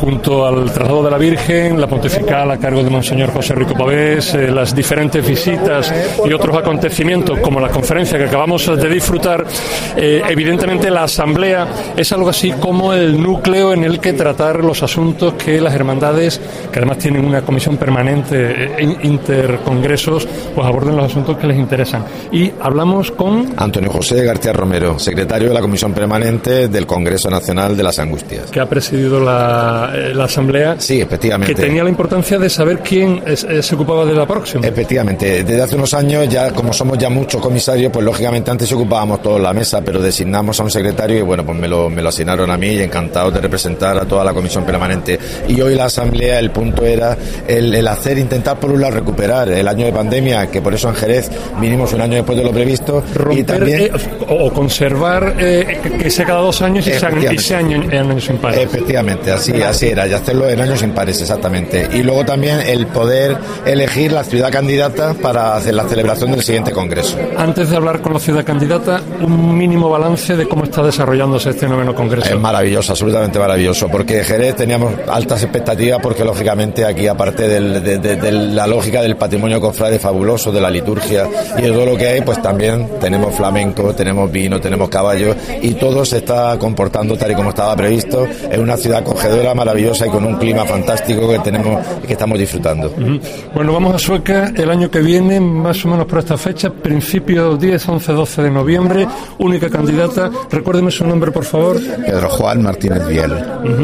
junto al traslado de la Virgen, la pontifical a cargo de Monseñor José Rico Pavés, las diferentes visitas y otros acontecimientos como la conferencia que acabamos de disfrutar, evidentemente la asamblea es algo así como el núcleo en el que tratar los asuntos que las hermandades, que además tienen una comisión permanente, intercongresos, pues aborden los asuntos que les interesan. Y hablamos con Antonio José García Romero, secretario de la Comisión Permanente del Congreso Nacional de las Angustias. Que ha presidido la asamblea. Sí, efectivamente. Que tenía la importancia de saber quién se ocupaba de la próxima. Efectivamente. Desde hace unos años, ya como somos ya muchos comisarios, pues lógicamente antes ocupábamos todos la mesa, pero designamos a un secretario y bueno, pues me lo asignaron a mí y encantado de representar a toda la Comisión Permanente. Y hoy la asamblea, el punto era el intentar por un lado recuperar el año de pandemia, que por eso en Jerez vinimos un año después de lo previsto. Romper, y también o conservar que sea cada 2 años y sea en años impares. Efectivamente, así era, y hacerlo en años impares, exactamente. Y luego también el poder elegir la ciudad candidata para hacer la celebración del siguiente congreso. Antes de hablar con la ciudad candidata, un mínimo balance de cómo está desarrollándose este 9º congreso. Es maravilloso, absolutamente maravilloso, porque Jerez teníamos altas expectativas, porque lógicamente aquí, aparte de la lógica del patrimonio cofrade fabuloso, de la liturgia y de todo lo que hay, pues también tenemos flamenco, tenemos vino, tenemos caballos, y todo se está comportando tal y como estaba previsto. Es una ciudad acogedora, maravillosa y con un clima fantástico que estamos disfrutando. Bueno, vamos a Sueca el año que viene, más o menos por esta fecha, principio 10, 11, 12 de noviembre, única candidata. Recuérdeme su nombre, por favor. Pedro Juan Martínez Biel.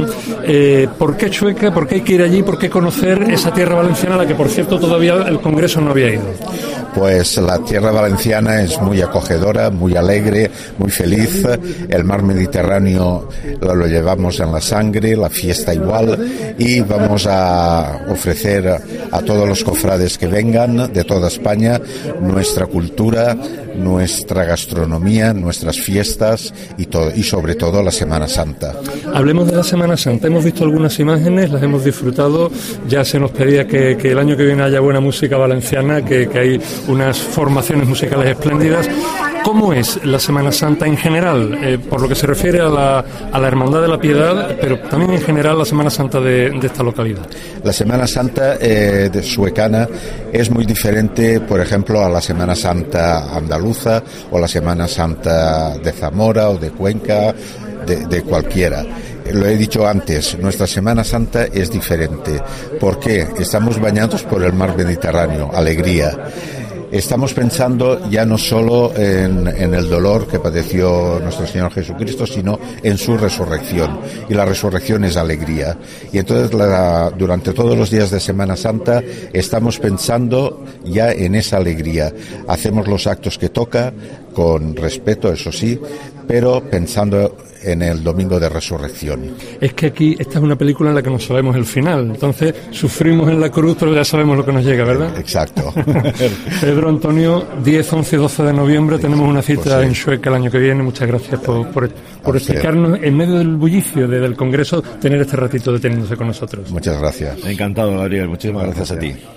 ¿Por qué Sueca? ¿Por qué hay que ir allí? ¿Por qué conocer esa tierra valenciana a la que, por cierto, todavía el Congreso no había ido? Pues la tierra valenciana es muy acogedora, muy alegre, muy feliz. El mar Mediterráneo lo llevamos en la sangre, la fiesta igual, y vamos a ofrecer a todos los cofrades que vengan de toda España nuestra cultura, nuestra gastronomía, nuestras fiestas y sobre todo la Semana Santa. Hablemos de la Semana Santa. Hemos visto algunas imágenes, las hemos disfrutado. Ya se nos pedía que el año que viene haya buena música valenciana, que hay unas formaciones musicales espléndidas. ¿Cómo es la Semana Santa en general? Por lo que se refiere a la Hermandad de la Piedad, pero también en general la Semana Santa de esta localidad. La Semana Santa de suecana es muy diferente, por ejemplo, a la Semana Santa andaluza o la Semana Santa de Zamora o de Cuenca, de cualquiera. Lo he dicho antes, nuestra Semana Santa es diferente. ¿Por qué? Estamos bañados por el mar Mediterráneo, alegría. Estamos pensando ya no solo en el dolor que padeció nuestro Señor Jesucristo, sino en su resurrección. Y la resurrección es alegría. Y entonces durante todos los días de Semana Santa estamos pensando ya en esa alegría. Hacemos los actos que toca, con respeto, eso sí, pero pensando en el domingo de resurrección. Es que aquí esta es una película en la que no sabemos el final, entonces sufrimos en la cruz, pero ya sabemos lo que nos llega, ¿verdad? Exacto. Pedro Antonio, 10, 11 y 12 de noviembre tenemos una cita en Sueca el año que viene. Muchas gracias por explicarnos, en medio del bullicio del Congreso, tener este ratito deteniéndose con nosotros. Muchas gracias. Encantado, Gabriel. Muchísimas gracias a ti.